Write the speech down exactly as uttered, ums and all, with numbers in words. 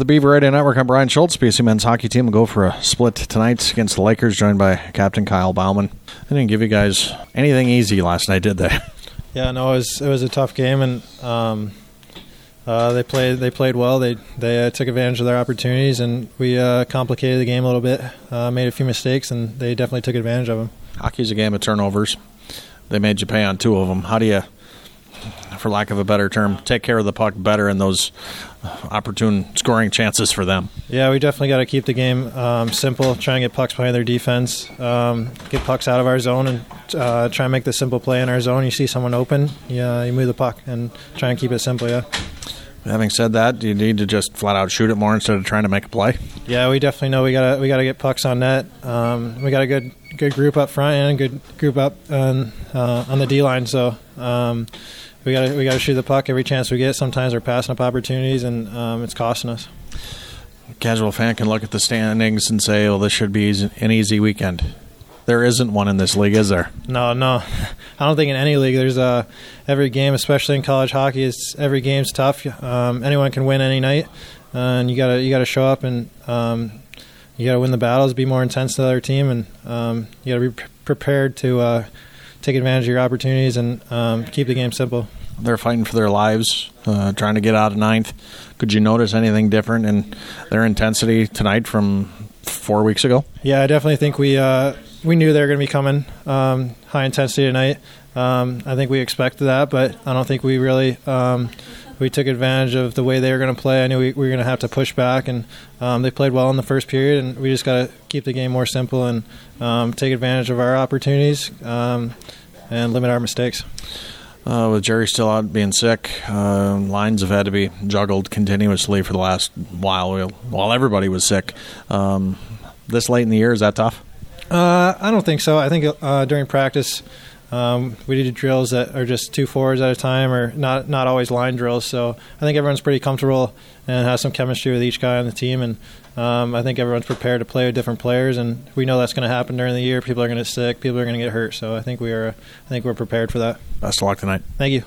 the Beaver Radio Network. I'm Brian Schultz. B C men's hockey team will go for a split tonight against the Lakers, joined by Captain Kyle Bauman. They didn't give you guys anything easy last night, did they? Yeah, no, it was it was a tough game, and um, uh, they played they played well. They they uh, took advantage of their opportunities, and we uh, complicated the game a little bit. Uh, made a few mistakes, and they definitely took advantage of them. Hockey's a game of turnovers. They made you pay on two of them. How do you, for lack of a better term, take care of the puck better in those opportune scoring chances for them? Yeah, we definitely got to keep the game um, simple, try and get pucks behind their defense, um, get pucks out of our zone, and uh, try and make the simple play in our zone. You see someone open, yeah, you move the puck and try and keep it simple, yeah. Having said that, do you need to just flat out shoot it more instead of trying to make a play? Yeah, we definitely know we gotta we gotta get pucks on net. Um, we got a good good group up front and a good group up on uh, on the D line. So um, we gotta we gotta shoot the puck every chance we get. Sometimes we're passing up opportunities, and um, it's costing us. A casual fan can look at the standings and say, "Well, this should be easy, an easy weekend." There isn't one in this league, is there? No, no. I don't think in any league there's a every game, especially in college hockey. It's every game's tough. Um, anyone can win any night, uh, and you gotta you gotta show up and um, you gotta win the battles, be more intense than the other team, and um, you gotta be pre- prepared to uh, take advantage of your opportunities and um, keep the game simple. They're fighting for their lives, uh, trying to get out of ninth. Could you notice anything different in their intensity tonight from four weeks ago? Yeah, I definitely think we. Uh, We knew they were going to be coming um, high intensity tonight. Um, I think we expected that, but I don't think we really um, we took advantage of the way they were going to play. I knew we, we were going to have to push back, and um, they played well in the first period. And we just got to keep the game more simple and um, take advantage of our opportunities um, and limit our mistakes. Uh, with Jerry still out being sick, uh, lines have had to be juggled continuously for the last while while everybody was sick. Um, this late in the year, is that tough? Uh, I don't think so. I think uh, during practice um, we did drills that are just two forwards at a time, or not not always line drills. So I think everyone's pretty comfortable and has some chemistry with each guy on the team. And um, I think everyone's prepared to play with different players. And we know that's going to happen during the year. People are going to get sick. People are going to get hurt. So I think we are. I think we're prepared for that. Best of luck tonight. Thank you.